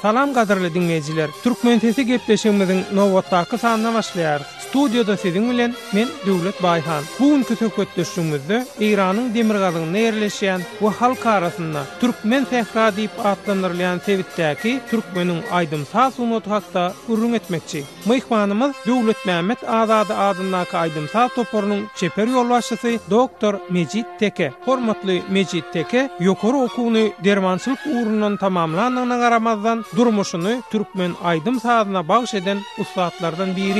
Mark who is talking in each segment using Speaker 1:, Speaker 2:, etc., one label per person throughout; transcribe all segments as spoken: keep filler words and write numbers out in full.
Speaker 1: Salam gadyrly dinleyijiler. Türkmen sesi gepleşigimiziň nowatdaky sanyna başlaýar. Studioda siziň bilen men Döwlet Baýhan. Bugünkü söhbetleşigimizde Iranyň demirgazyny ýerleşýän we halk arasynda Türkmen Sehra diýip adlandyrylýan sebitdäki Türkmeniň Aýdymsaz unuty hakda gurrun etmekçi. Myhmanymyz Döwlet Mämet Azady adyndaky Aýdymsaz toporunyň çeper ýolbaşçysy doktor Mejit Teke. Hormatly Mejit Teke, ýokary okuwny dermançylyk uğrundan tamamlananyna garamazdan durmuşyny Türkmen Aýdymsazyna bagş eden ustatlardan biri.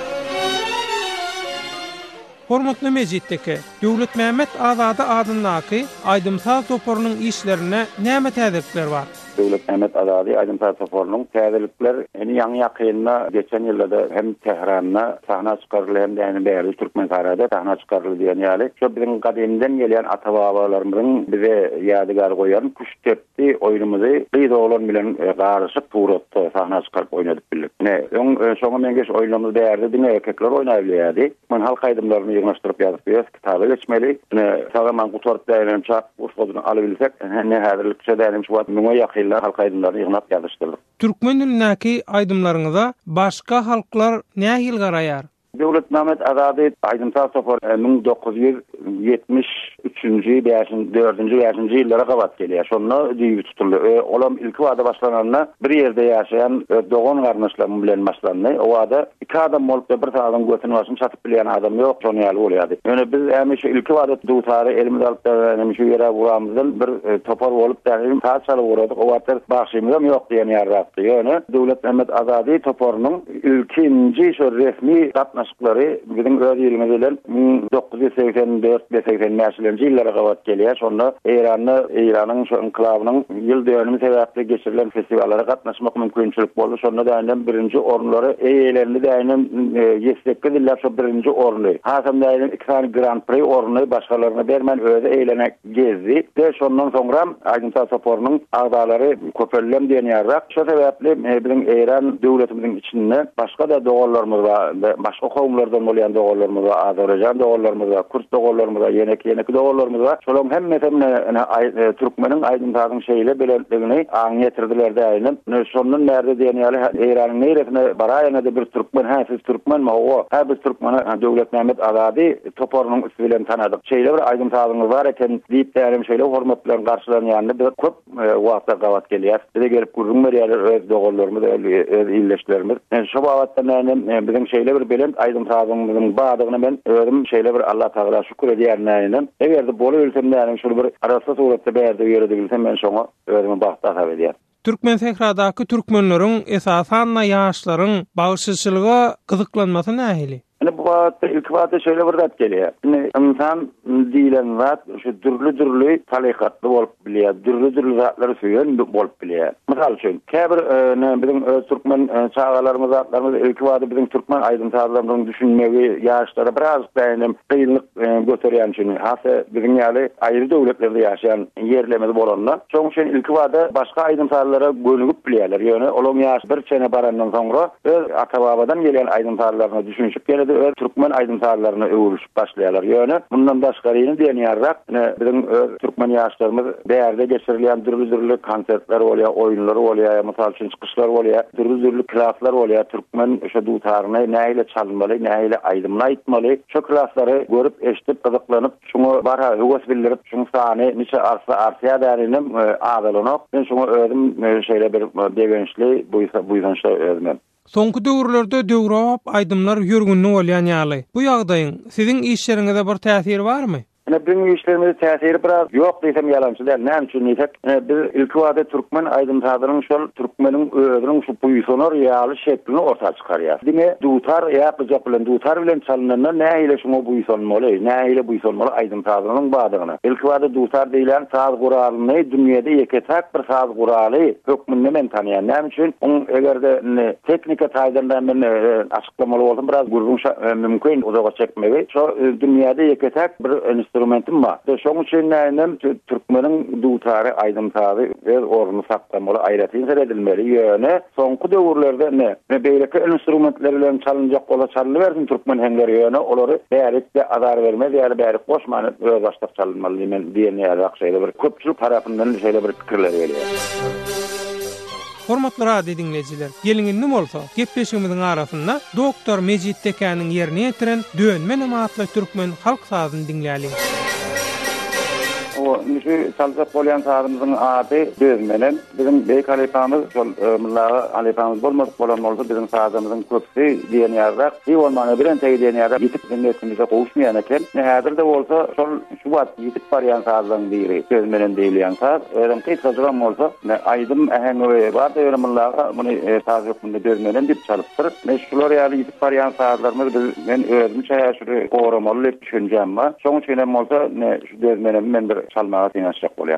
Speaker 1: Hormatly Mejit Teke, Döwlet Mämet Azady adyndaky Aýdymsaz toporunyň işlerine näme täzirlikler bar?
Speaker 2: Döwlet Mämet Azady Aýdymsaz toporunyň täzirlikler eni ýaňy ýakynda geçen ýyllarda hem Tehranda sahna çykarly hem de bäri Türkmen sarayda sahna çykarly diýen ýaly. Şo biziň gadymdan gelýän ata-babalarymyzyň bize ýadygar goýan kuştepdi oýnumuzy gyýda bolan bilen garyşyp turatdy sahna çykaryp oynadyp bildik. Ne, şoňa men geç oýnumuzy bärdi diňe erkekler oýnaýardy. Men halk aýdymlaryny ýygnashtyryp ýazyp ýaz, kitaba geçmeli. Ne, sagaman gutarp däýlen çap urşudyny alybilsek, ne häzirlikçe dälim şu wagt muňa ýakynlar halk aýdymlaryny ýygnap ýazışdyrdyk. Türkmen
Speaker 1: dilindäki aýdymlaryňyza başga halklar nähil garaýar?
Speaker 2: Döwlet Mämet Azady Aýdymsaz toporu ming dokuz ýüz ýetmiş üçinji, dördünji, beşinji ýyllara gawat gelýär. Şonu diýip tutuldy. Olam ilki wada başlananda bir ýerde ýaşaýan dogan garnaşlarym bilen başlandy. O wada iki adam bolup bir taýdan götüni başyny satyp bilýän adam ýok, şonu ýaly bolýardy. Ýöne biz hemişe ilki wada dutary elimize alyp hemişe ýere buramyzdan bir topar bolup därim taýçaly guradyk. O wagtda bagşymyzam ýok diýen ýarratdy. Ýöne Döwlet Mämet Azady toporunyň ilkinji şo resmi aşıkları bizim öz ýylymyzdan ming dokuz ýüz seksen dört seksen beşinji ýyllara gawat gelýär. Şonda Iranyň Iranyň şu enklawynyň ýyl dönümi sebäpli geçirilen festiwalllara gatnaşmak mümkinçilik boldy. Şonda daýyndan birinji orunlary eýelerini daýyndan ýestekli diller şu birinji oruny. Hasam daýyndan iki tane Grand Prix oruny başgalaryna bermän özi eýlenek gezdi. De şondan soňra Aýdymsaz toporunyň agdalary köpellem diýen ýarrak. Şo sebäpli bizim Iran döwletimiziň içinde başga da dogallarymyz bar, başga kowumlardan bolýan dogallarymyz bar, Azerbaýjan dogallarymyz bar, Kürt dogallarymyz bar, ýene ýene dogallarymyz bar. Şolam hemmesi Türkmeniň Aýdymsazyň şeýle bilendigini aň getirdiler daýynam. Şondan näde diýen ýaly Iranyň neresine baraýana da bir Türkmen, ha siz Türkmenmi? O, ha biz Türkmen, Döwlet Mämet Azady toporunyň üstü bilen tanadyk. Şeýle bir Aýdymsazyňyz bar eken diýip därim şeýle hormat bilen garşylanýandy bir köp wagtda gawat gelýär. Bize gelip gurrun berýärler öz dogallarymyz, öz illeşlerimiz. Şo wagtda näme biziň şeýle bir bilen Aýdymsazyňyzyň badygyny men özüm şeýle bir Allah Taala şükür edýärnäýinem. Egerde bolup ölsem näme şol bir arasy suratda bärde ýerde bilsem men şoňa özüme bahta hab edýär.
Speaker 1: Türkmen Sehradaky türkmenleriň esasan ýaşlaryň bagşyçylyga gyzyklanmasy nähili?
Speaker 2: Yani bu wagtda ilk wagtda şöyle bir zat gelýär. Yani insan diýilen zat şu dürli-dürli talykatly bolup bilýär, dürli-dürli zatlar söýen bolup bilýär. Mysal üçin, käbir biziň Türkmen çağalarymyz, zatlarymyz ilk wagtda biziň Türkmen aýdymsazlarynyň düşünmegi ýaşlara biraz daýynam kynlyk göterýän üçin, hasa biziň ýaly aýry döwletlerde ýaşaýan ýerlemede bolanlar, şoň üçin ilk wagtda başga aýdymsazlara gönügip bilýärler. Ýöne olam ýaş bir çene barandan soňra öz ata-babadan gelen aýdymsazlaryny düşünýip geldi. Türkmen aýdymsazlaryny öwrüşip başlaýarlar. Ýöne bundan başgaryny diýen ýarrak biziň Türkmen ýaşlarymyz bäýerde geçirilýän dürli-dürli konsertler bolýar, oýunlar bolýar, mysal üçin çykyşlar bolýar, dürli-dürli klaslar bolýar. Türkmen şo dutaryny näile çalmaly, näile aýdymly aýtmaly. Şo klaslary görüp, eşitip, gyzyklanyp, şoňa bara höwes bildirip, şoň sany niçe arsa arsa därinim agdalanyp, men şoňa özüm şeýle bir begençli buýsa buýsança özüm.
Speaker 1: Soňky döwürlerde döwrap aýdymlar ýörgünni bolýan ýaly. Bu ýagdaýyň siziň işleriňizde bir täsiri barmy?
Speaker 2: Yani bizim işlerimizde tesiri biraz yok desem yalançı değil. Ne için desek? Yani biz ilk vade Türkmen aydımtadının şol Türkmenin öğünün şu buyusunu reali şeklini ortaya çıkarıyor. Dine dutar yapacak bilen dutar bilen çalınanına ne ile şunu buyusunmalı, ne ile buyusunmalı aydımtadının badığını. İlk vade dutar deyilen saz kuralını dünyada yeketak bir saz kuralı hükmünü men tanıyan. Ne için? Onun eğer de ne, teknika taydandan ben e, açıklamalı oldum. Biraz gurgun e, mümkün uzağa çekmeyi. Şu e, dünyada yeketak bir instrumentim var. Şoň üçin nänem Türkmenin dutarı aydımtary ve ornu saklamaly aýratyn seredilmeli. Ýöne soňky döwürlerde ne? Beýleki instrumentler bilen çalınjak bola çalybersin Türkmen henleri ýöne olary bärekde azar bermez, ýa-da bärek goşmany öz başda çalınmaly men diýen ýa-da şeýle bir köpçülik tarapyndan şeýle bir pikirler gelýär.
Speaker 1: Hormatly radio dinleyijiler, gelingin bolsa, gepleşigimiziň arasynda doktor Mejit Tekaniň ýerine ýetiren Dönmen amatly türkmen halk sazyny dinläýälis.
Speaker 2: O nişi çalsak bolyan sazymyzyň ady Dönmenen. Bizim beýik alepamyz, şol mullaga alepamyz bolmaz, bolan bolsa bizim sazymyzyň köpsi diýen ýardak. Diýolmany bilen teýi diýen ýardak ýitip dinletimize gowuşmaýan eken. Häzirde bolsa şol şu wagt ýitip barýan sazyň biri Dönmenen diýilýän saz. Öňem kysgaçyram bolsa, aýdym äheňe bar diýen mullaga muny saz ýokmunda Dönmenen diýip çalypdyr. Men şular ýaly ýitip barýan sazlarymyz men özüm şäherşiri goramaly diýip düşünjem bar. Şoň üçin hem bolsa ne şu Dönmenen men bir çalmağa teňaşjak bolýar.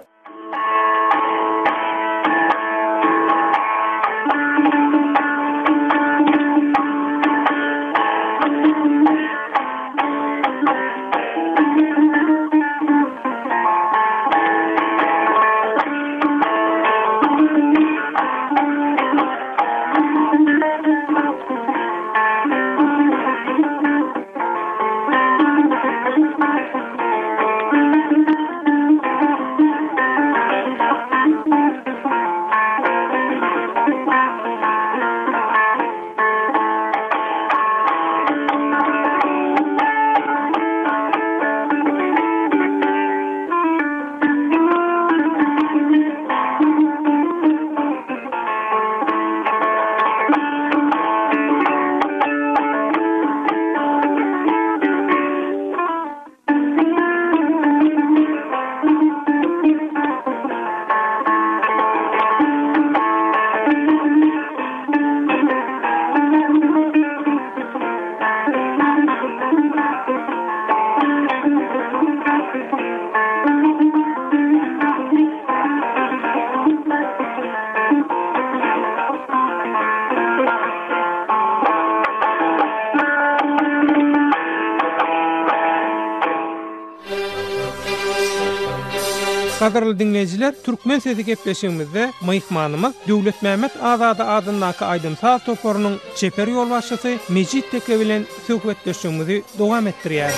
Speaker 1: Kadarly dinleyijiler, türkmen sesi gepleşigimizde myhmanymyz Döwlet Mämet Azady adyndaky Aýdym saz toporunyň çeper ýol başçysy Mejit Teke bilen söhbetleşigimizi dowam etdirýär.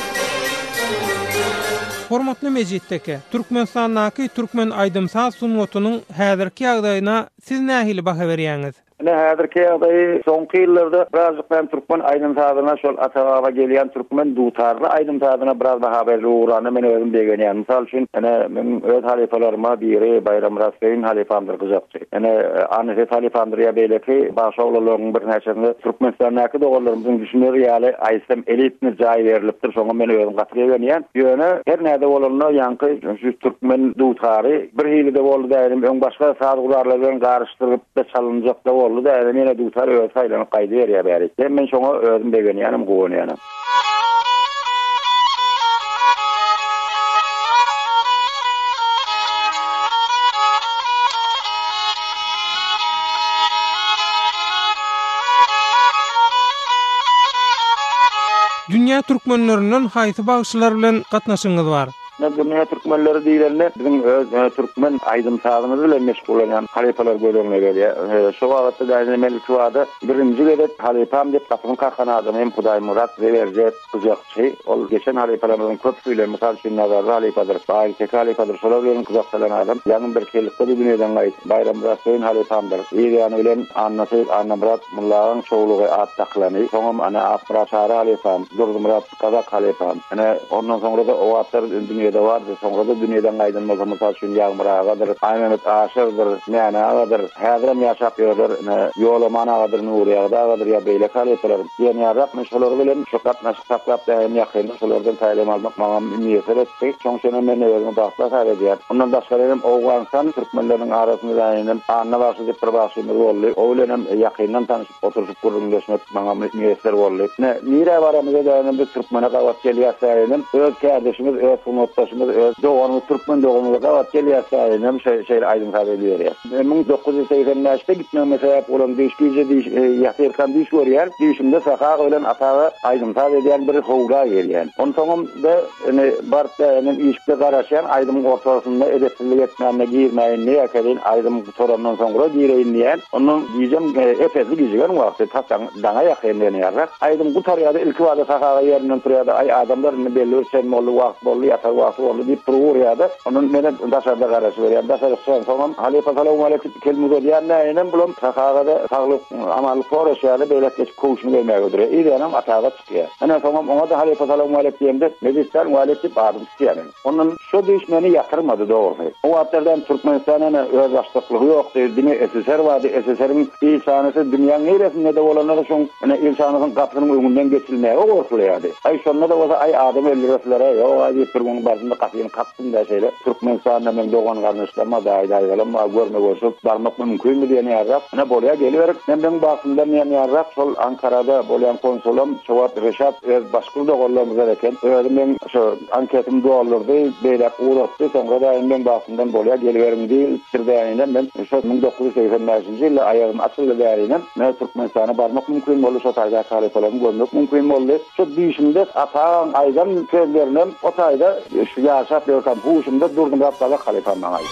Speaker 1: Hormatly Mejit Teke, Türkmenistandaky türkmen Aýdym saz sunwatynyň häzirki ýagdaýyna siz nähili baha berýäňiz? Ne
Speaker 2: häzirki ýagdaý soňky ýyllarda birazjyk hem türkmen aýdym sazyna şol atawaba gelýän türkmen dutarly aýdym sazyna biraz daha berli uğrany men özüm begenýän. Mysal üçin ene men öz halifalaryma biri Bayram Rasbeýin halifamdyr gyjakçy. Ene Anne halifamdyr ýa beýleki başga ulalaryň bir näçesinde Türkmenistandaky dogurlarymyzyň düşünýär ýaly aýsam elitni jaý berilipdir. Şoňa men özüm gatyrýan. Ýöne her näde bolanyna ýanky şu türkmen dutary bir hili de boldy därim. Öň başga sazgulary bilen garşdyryp da çalynjak da oldu da mene dutar öz saylanyp gaýdy berýär bäri. Men şoňa özüm begenýänim, gownýanym.
Speaker 1: Dünýä türkmenlerinden haýsy bagşylar bilen gatnaşyňyz bar?
Speaker 2: Dünýä türkmenleri diýilende bizim öz türkmen aýdym sazyny bilen meşgul bolan halipalar bölümine gelýär. Şu wagtda da men tuwada birinji gezek halipam diýip gatyny kakana adam hem Hudaý Murat Zewerjet gyjakçy. Ol geçen halipalarymyň köp söýlen mysal üçin nazarda halipadyr. Baýy Teke halipadyr. Şolar bilen gyjakçylan adam. Ýa-ni bir kelikde dünýeden gaýt. Bayram Rasbeýin halipamdyr. Ýa-ni bilen Annaty Anna Murat mullagyň çoğulugy at taklany. Soňam ana Afra Çara halipam, Durdy Murat Kazak halipam. Ana ondan soňra da o atlar da vardı. Sonra da dünýeden gaýdynmaz mysal üçin Ýagmyr agadyr, Aýmenet Aşyrdyr, Mäne agadyr, häzirem ýaşap ýörler, Ýolaman agadyr, Nuri agadyr ýa beýle halipalar. Ýani ýarak meşgular bilen şu gatnaşyp saklap daýym ýakyn şolardan taýlim almak maňa müýesir etdi. Şoňşana men özüm daşla saýdýar. Ondan daşlarym Owganstan türkmenleriň arasynda daýynym anna başy diýip bir başymyz boldy. O bilen ýakyndan tanyşyp oturup gurulmaşmak maňa müýesir boldy. Ne nire baramyza daýynym bir türkmene gawat gelýärsäýdim. Öz kardeşimiz öz sunatdaşymyz öz dogany türkmen dogamyza gawat gelýärsäýdim. Şeýle aýdym haberler. ming dokuz ýüz seksen beşde gitmeme sebäp bolan beşinji ýaşyrkan diş görýär. Dişimde saka bilen ataga aýdym taýýan bir howra gelýän. Ondan da ene barda ene işde garaşan aýdym ortasynda edepli etmäne girmäýin näkedin aýdym sorandan soňra gireýin. Onun diýjem efetli gijigen wagty tasaň daňa ýakyndan ýarak. Aýdym bu taryada ilki wada saka ýerinden turýardy. Ay adamlar belli ölçen bolly wagt bolly ýatar wagty boldy diýip durur ýa-da. Onun mene daşarda garaşy berýär. Daşary çykan soňam Halifa sallallahu aleyhi kelime diýende enen bulam sahagada saglyk amaly soraşýardy, beýle geç kowşuny bermäge durýar. Ýa-da ataga çykýar. Ana soňam ona da Halifa sallallahu aleyhi diýende medistan muhalefet bardy diýär. Onun şu düşmeni ýatyrmady dogry. O wagtlardan Türkmenistanyň öz başlyklygy ýok diýdi. S S R wady, S S R'in insanysy dünýäň neresinde de bolanlar üçin ene insanyň gapynyň öňünden geçilmäge gorkulýardy. Ay şonda da bolsa ay adam öldüreslere ýok ay bir gün barynda gapyny kapdym da şeýle Türkmenistanyň men dogan garnyşlama da aýdaýalam ma görme bolsa barmak mümkin diýeni ýarap ene bolýa geliberip men bagtynda men ýarap şol Ankarada bolýan konsulum Şowat Reşat öz başkul doganlarymyz eken özüm men şu anketim dolardy beýle uğratdy soňra da men bagtyndan bolýa geliberim diýil tirdeýäninden men şu bin dokuz yüz seksen beşinji ýylda aýagym açyldy bärinden men Türkmenistana barmak mümkin boldy şu taýda kalypalarym görmek mümkin boldy. Şu diýişimde ataň aýdan sözlerinem o taýda şu ýaşap ýörsem bu işimde durdum rapdala kalypamdan aý.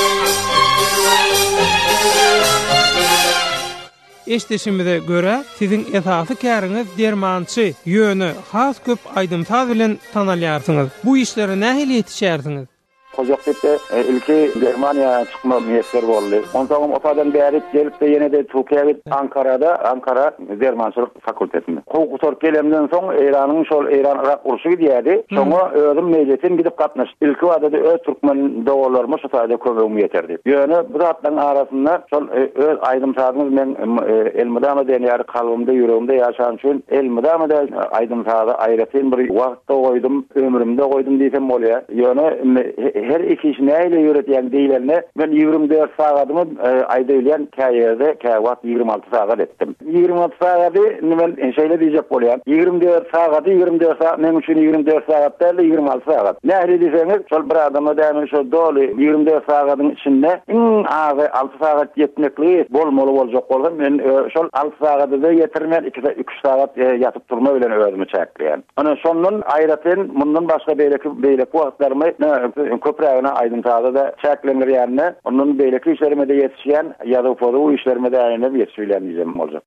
Speaker 1: Eşdeşimize göre sizin esasy käriňiz dermançy, ýöne has köp aýdymsaz bilen tanalýarsyňyz. Bu işlere nähili ýetişýärsiňiz?
Speaker 2: Kozaktepe ilki Germaniya çıkma müyesser boldy. Ondan otadan bäri gelip de ýene de Türkiýe Ankara'da Ankara Dermançylyk fakültetinde. Hukuk tor gelemden soň Iranyň şol Iran Irak uruşy gidýärdi. Soňra özüm mejlisin gidip gatnaşdy. Ilki wagtda öz türkmen dogalarmy şu taýda kömegim ýeterdi. Ýöne bu zatlaryň arasynda şol öz aýdymsazyny men elmydama denýär kalbymda ýüregimde ýaşan üçin elmydama da aýdymsazy aýratyn bir wagtda goýdum, ömrümde goýdum diýsem bolýar. Ýöne her iki iş näyle ýöretýän diýilende men ýigirmi dört sagatymy aýda ýylýan käýerde käwat ýigirmi alty sagat etdim. ýigirmi alty sagaty men şeýle diýjek bolýan. ýigirmi dört sagaty ýigirmi dört sagat men üçin ýigirmi dört sagat däl ýigirmi alty sagat. Nähili diýseňiz şol bir adama däme şo doly ýigirmi dört sagatyň içinde iň agy alty sagat ýetmekli bolmaly boljak bolgan men şol alty sagaty da ýetirmän iki üç sagat ýatyp durma bilen özümi çäkleýän. Ana şondan aýratyn mundan başga beýleki beýleki wagtlarmy köprägine aýdymsaza da çäklenir ýerine onun beýleki işlerime de ýetişýän ýa-da bu işlerime de aýnap ýetişýän diýjem boljak.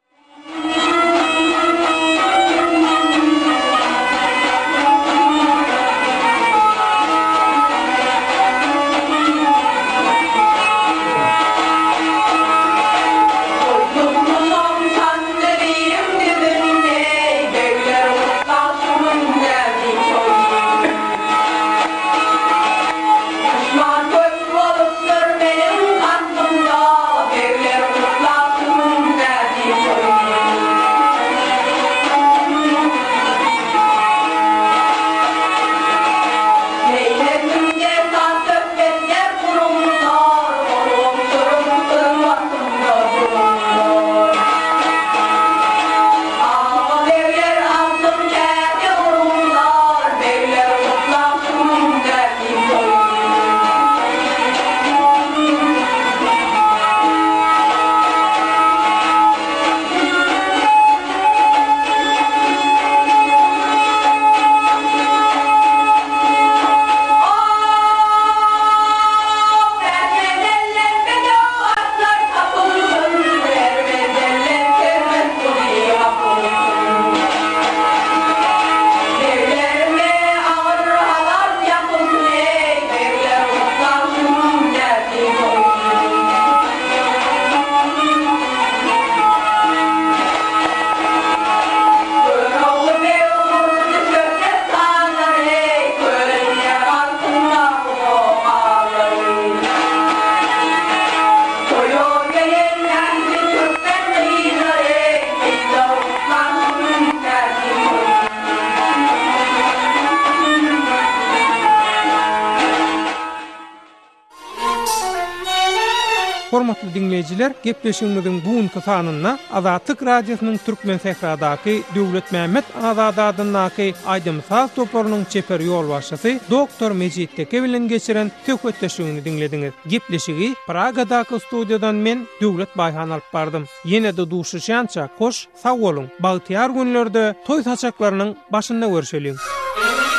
Speaker 1: Hormatly dinleyijiler, gepleşigimiziň bugunky sanyna Azatlyk radiosynyň türkmen sehradaky Döwlet Mähmet Azad adynyň aýdymsaz toparynyň çeper ýol başçysy doktor Mejit Teke bilen geçiren töhfetleşigini dinlediňiz. Gepleşigi Pragadaky studiýadan men Döwlet Baýhan alyp bardym. Ýene de duşuşança koş, sag bolun. Bagtyar günlerde toý saçaklarynyň başynda görüşelim.